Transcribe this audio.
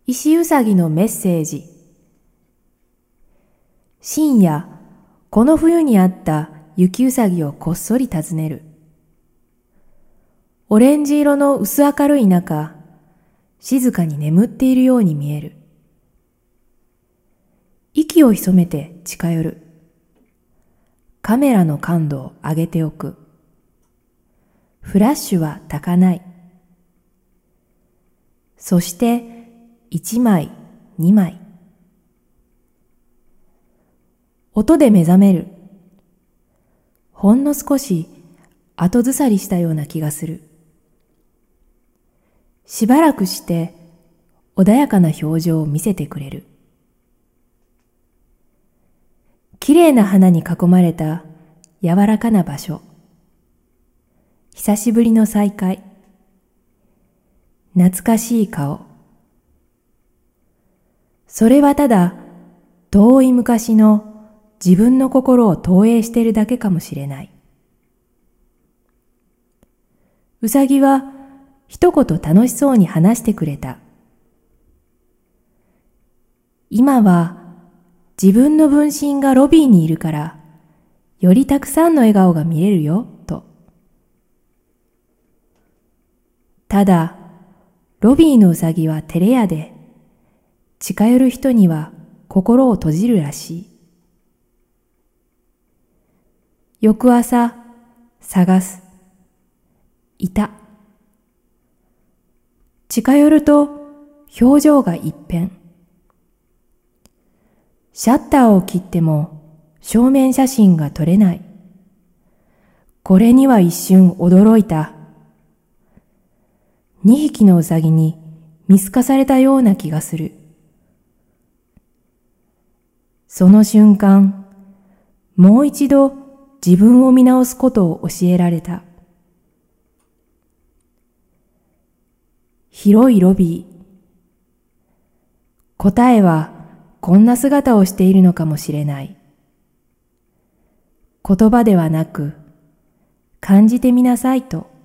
石うさぎのメッセージ。深夜、この冬にあった雪うさぎをこっそり訪ねる。オレンジ色の薄明るい中、静かに眠っているように見える。息を潜めて近寄る。カメラの感度を上げておく。フラッシュは焚かない。そして1枚、2枚。音で目覚める。ほんの少し後ずさりしたような気がする。しばらくして穏やかな表情を見せてくれる。きれいな花に囲まれた柔らかな場所。久しぶりの再会。懐かしい顔。それはただ遠い昔の自分の心を投影しているだけかもしれない。うさぎは一言楽しそうに話してくれた。今は自分の分身がロビーにいるから、よりたくさんの笑顔が見れるよ、と。ただ、ロビーのうさぎは照れ屋で、近寄る人には心を閉じるらしい。翌朝、探す。いた。近寄ると表情が一変。シャッターを切っても正面写真が撮れない。これには一瞬驚いた。2匹のうさぎに見透かされたような気がする。その瞬間、もう一度自分を見直すことを教えられた。広いロビー。答えはこんな姿をしているのかもしれない。言葉ではなく、感じてみなさいと